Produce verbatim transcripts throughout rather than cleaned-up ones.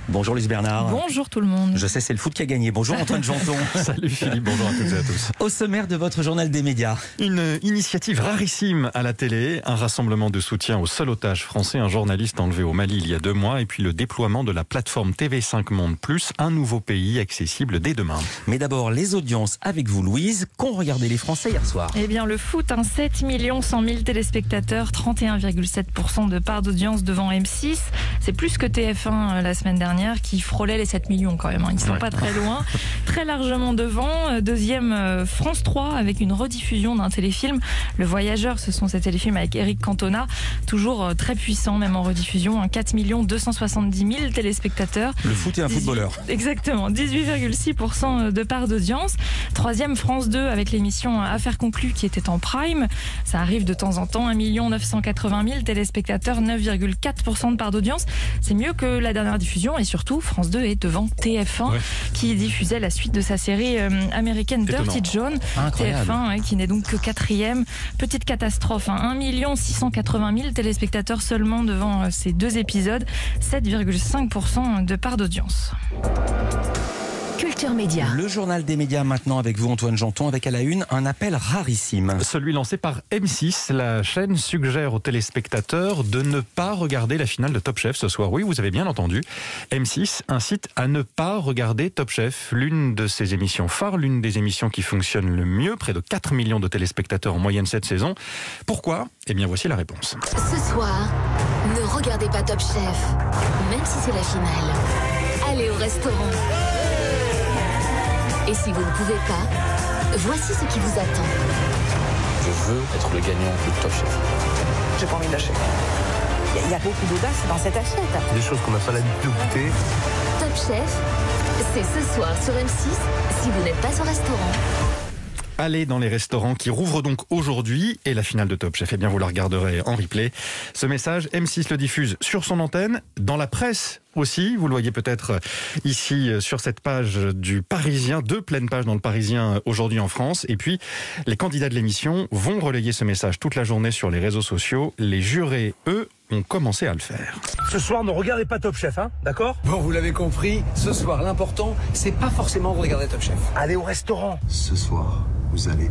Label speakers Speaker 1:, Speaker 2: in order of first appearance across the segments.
Speaker 1: Bonjour Luce Bernard.
Speaker 2: Bonjour tout le monde.
Speaker 1: Je sais, c'est le foot qui a gagné. Bonjour Antoine Janton.
Speaker 3: Salut Philippe, bonjour à toutes et à tous.
Speaker 1: Au sommaire de votre journal des médias.
Speaker 3: Une initiative rarissime à la télé, un rassemblement de soutien au seul otage français, un journaliste enlevé au Mali il y a deux mois, et puis le déploiement de la plateforme T V cinq Monde Plus, un nouveau pays accessible dès demain.
Speaker 1: Mais d'abord, les audiences avec vous Louise, qu'ont regardé les Français hier soir?
Speaker 2: Eh bien le foot, hein, sept millions cent mille téléspectateurs, trente et un virgule sept pour cent de part d'audience devant M six. C'est plus que T F un euh, la semaine dernière qui frôlait les sept millions quand même. Hein. Ils sont
Speaker 3: ouais.
Speaker 2: pas très loin. Très largement devant. Deuxième, euh, France trois avec une rediffusion d'un téléfilm. Le Voyageur, ce sont ces téléfilms avec Eric Cantona. Toujours euh, très puissant, même en rediffusion. Hein. quatre millions deux cent soixante-dix mille téléspectateurs.
Speaker 1: Le foot est un
Speaker 2: dix-huit
Speaker 1: footballeur.
Speaker 2: Exactement. dix-huit virgule six pour cent de part d'audience. Troisième, France deux avec l'émission Affaires conclues qui était en prime. Ça arrive de temps en temps. un million neuf cent quatre-vingt mille téléspectateurs, neuf virgule quatre pour cent de part d'audience. C'est mieux que la dernière diffusion et surtout France deux est devant T F un ouais. qui diffusait la suite de sa série euh, américaine Étonnant. Dirty John.
Speaker 1: Incroyable.
Speaker 2: T F un ouais, qui n'est donc que quatrième. Petite catastrophe, hein. un million six cent quatre-vingt mille téléspectateurs seulement devant euh, ces deux épisodes, sept virgule cinq pour cent de part d'audience.
Speaker 4: Culture Média.
Speaker 1: Le journal des médias maintenant avec vous Antoine Janton, avec à la une un appel rarissime.
Speaker 3: Celui lancé par M six, la chaîne suggère aux téléspectateurs de ne pas regarder la finale de Top Chef ce soir. Oui, vous avez bien entendu. M six incite à ne pas regarder Top Chef, l'une de ses émissions phares, l'une des émissions qui fonctionne le mieux, près de quatre millions de téléspectateurs en moyenne cette saison. Pourquoi ? Eh bien voici la réponse.
Speaker 4: Ce soir, ne regardez pas Top Chef, même si c'est la finale. Allez au restaurant. Et si vous ne pouvez pas, voici ce qui vous attend.
Speaker 5: Je veux être le gagnant de Top Chef.
Speaker 6: J'ai pas envie de lâcher. Il y, y a beaucoup d'audace dans cette assiette.
Speaker 5: Des choses qu'on n'a pas l'habitude de goûter.
Speaker 4: Top Chef, c'est ce soir sur M six, si vous n'êtes pas au restaurant.
Speaker 3: Allez dans les restaurants qui rouvrent donc aujourd'hui et la finale de Top Chef, eh bien vous la regarderez en replay. Ce message, M six le diffuse sur son antenne, dans la presse aussi. Vous le voyez peut-être ici sur cette page du Parisien, deux pleines pages dans le Parisien aujourd'hui en France. Et puis, les candidats de l'émission vont relayer ce message toute la journée sur les réseaux sociaux. Les jurés, eux, ont commencé à le faire.
Speaker 7: Ce soir, ne regardez pas Top Chef, hein, d'accord ?
Speaker 8: Bon, vous l'avez compris, ce soir, l'important, c'est pas forcément de regarder Top Chef.
Speaker 7: Allez au restaurant.
Speaker 9: Ce soir, vous allez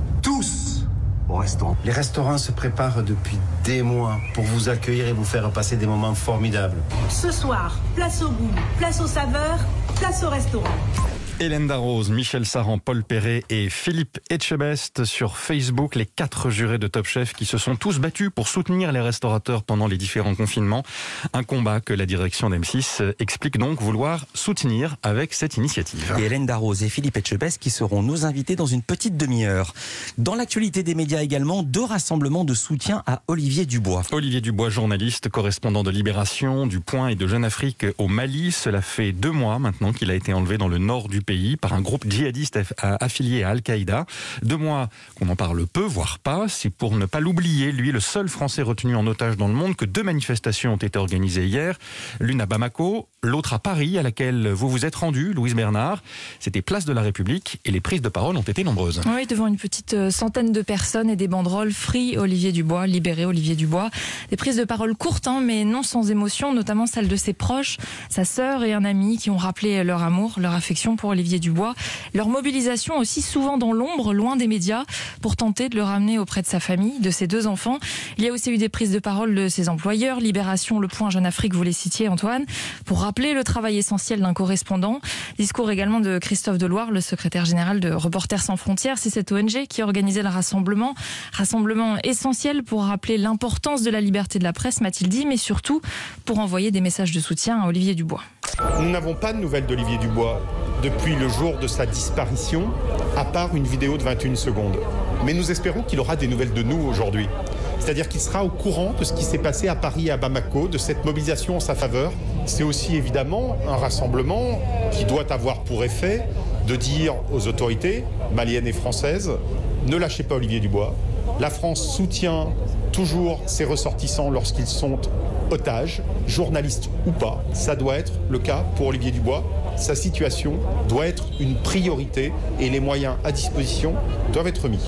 Speaker 9: tous au restaurant.
Speaker 10: Les restaurants se préparent depuis des mois pour vous accueillir et vous faire passer des moments formidables.
Speaker 11: Ce soir, place au goût, place aux saveurs, place au restaurant.
Speaker 3: Hélène Darroze, Michel Saran, Paul Perret et Philippe Etchebest sur Facebook, les quatre jurés de Top Chef qui se sont tous battus pour soutenir les restaurateurs pendant les différents confinements. Un combat que la direction d'M six explique donc vouloir soutenir avec cette initiative.
Speaker 1: Et Hélène Darroze et Philippe Etchebest qui seront nos invités dans une petite demi-heure. Dans l'actualité des médias également, deux rassemblements de soutien à Olivier Dubois.
Speaker 3: Olivier Dubois, journaliste, correspondant de Libération, du Point et de Jeune Afrique au Mali. Cela fait deux mois maintenant qu'il a été enlevé dans le nord du pays par un groupe djihadiste affilié à Al-Qaïda. Deux mois qu'on en parle peu, voire pas. C'est pour ne pas l'oublier, lui, le seul Français retenu en otage dans le monde, que deux manifestations ont été organisées hier. L'une à Bamako, l'autre à Paris, à laquelle vous vous êtes rendu, Louise Bernard. C'était place de la République et les prises de parole ont été nombreuses.
Speaker 2: Oui, devant une petite centaine de personnes et des banderoles Free Olivier Dubois, libéré Olivier Dubois. Des prises de parole courtes, hein, mais non sans émotion, notamment celle de ses proches, sa sœur et un ami qui ont rappelé leur amour, leur affection pour Olivier Dubois. Leur mobilisation aussi souvent dans l'ombre, loin des médias, pour tenter de le ramener auprès de sa famille, de ses deux enfants. Il y a aussi eu des prises de parole de ses employeurs, Libération, Le Point, Jeune Afrique, vous les citiez Antoine, pour rappeler le travail essentiel d'un correspondant. Discours également de Christophe Deloire, le secrétaire général de Reporters sans frontières. C'est cette O N G qui a organisé le rassemblement. Rassemblement essentiel pour rappeler l'importance de la liberté de la presse, m'a-t-il dit, mais surtout pour envoyer des messages de soutien à Olivier Dubois.
Speaker 12: Nous n'avons pas de nouvelles d'Olivier Dubois depuis le jour de sa disparition, à part une vidéo de vingt et une secondes. Mais nous espérons qu'il aura des nouvelles de nous aujourd'hui. C'est-à-dire qu'il sera au courant de ce qui s'est passé à Paris et à Bamako, de cette mobilisation en sa faveur. C'est aussi évidemment un rassemblement qui doit avoir pour effet de dire aux autorités maliennes et françaises « Ne lâchez pas Olivier Dubois ». La France soutient toujours ses ressortissants lorsqu'ils sont otages, journalistes ou pas. Ça doit être le cas pour Olivier Dubois. Sa situation doit être une priorité et les moyens à disposition doivent être mis.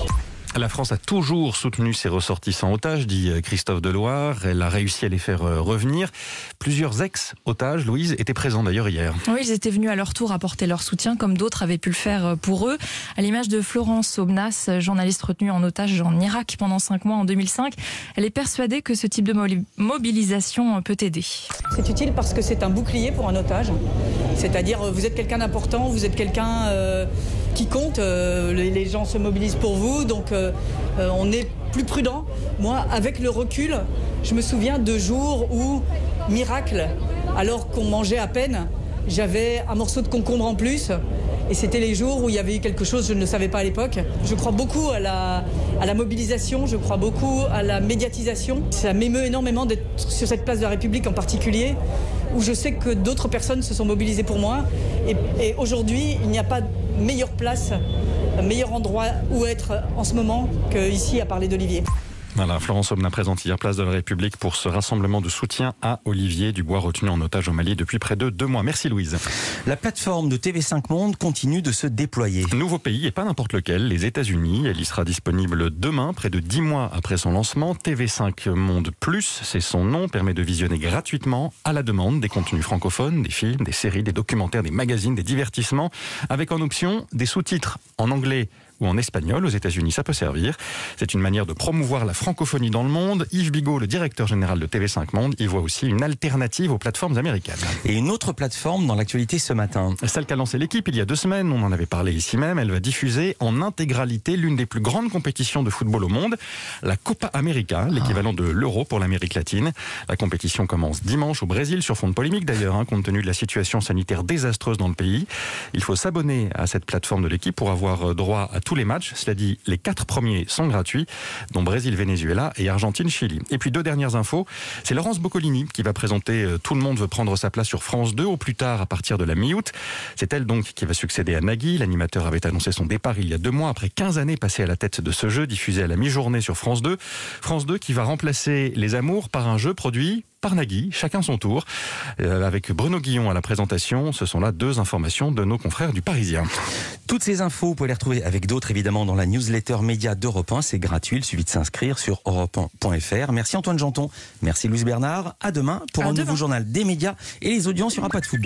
Speaker 3: La France a toujours soutenu ses ressortissants otages, dit Christophe Deloire. Elle a réussi à les faire revenir. Plusieurs ex-otages, Louise, étaient présents d'ailleurs hier.
Speaker 2: Oui, ils étaient venus à leur tour apporter leur soutien, comme d'autres avaient pu le faire pour eux. À l'image de Florence Aubenas, journaliste retenue en otage en Irak pendant cinq mois en deux mille cinq, elle est persuadée que ce type de mobilisation peut aider.
Speaker 6: C'est utile parce que c'est un bouclier pour un otage. C'est-à-dire, vous êtes quelqu'un d'important, vous êtes quelqu'un euh, qui compte, euh, les, les gens se mobilisent pour vous, donc euh, euh, on est plus prudent. Moi, avec le recul, je me souviens de jours où, miracle, alors qu'on mangeait à peine, j'avais un morceau de concombre en plus. Et c'était les jours où il y avait eu quelque chose, je ne le savais pas à l'époque. Je crois beaucoup à la, à la mobilisation, je crois beaucoup à la médiatisation. Ça m'émeut énormément d'être sur cette place de la République en particulier, où je sais que d'autres personnes se sont mobilisées pour moi. Et, et aujourd'hui, il n'y a pas de meilleure place, meilleur endroit où être en ce moment qu'ici à parler d'Olivier.
Speaker 3: Voilà, Florence Aubenas présente hier place de la République pour ce rassemblement de soutien à Olivier Dubois, retenu en otage au Mali depuis près de deux mois. Merci Louise.
Speaker 1: La plateforme de T V cinq Monde continue de se déployer.
Speaker 3: Nouveau pays et pas n'importe lequel, les États-Unis. Elle y sera disponible demain, près de dix mois après son lancement. T V cinq Monde Plus, c'est son nom, permet de visionner gratuitement, à la demande, des contenus francophones, des films, des séries, des documentaires, des magazines, des divertissements, avec en option des sous-titres en anglais ou en espagnol. Aux États-Unis, ça peut servir. C'est une manière de promouvoir la francophonie dans le monde. Yves Bigot, le directeur général de T V cinq Monde, y voit aussi une alternative aux plateformes américaines.
Speaker 1: Et une autre plateforme dans l'actualité ce matin.
Speaker 3: Celle qu'a lancée l'équipe il y a deux semaines, on en avait parlé ici même. Elle va diffuser en intégralité l'une des plus grandes compétitions de football au monde, la Copa América, l'équivalent de l'Euro pour l'Amérique latine. La compétition commence dimanche au Brésil, sur fond de polémique d'ailleurs, hein, compte tenu de la situation sanitaire désastreuse dans le pays. Il faut s'abonner à cette plateforme de l'équipe pour avoir droit à tous les matchs. Cela dit, les quatre premiers sont gratuits, dont Brésil, Venezuela et Argentine, Chili. Et puis deux dernières infos, c'est Laurence Boccolini qui va présenter euh, Tout le monde veut prendre sa place sur France deux au plus tard à partir de la mi-août. C'est elle donc qui va succéder à Nagui. L'animateur avait annoncé son départ il y a deux mois après quinze années passées à la tête de ce jeu diffusé à la mi-journée sur France deux. France deux qui va remplacer Les Amours par un jeu produit par Nagui, chacun son tour. Euh, avec Bruno Guillon à la présentation, ce sont là deux informations de nos confrères du Parisien.
Speaker 1: Toutes ces infos, vous pouvez les retrouver avec d'autres évidemment dans la newsletter média d'Europe un. C'est gratuit, il suffit de s'inscrire sur europe un point f r. Merci Antoine Janton, merci Louise Bernard. À demain pour à un demain. nouveau journal des médias et les audiences sur un pas de football.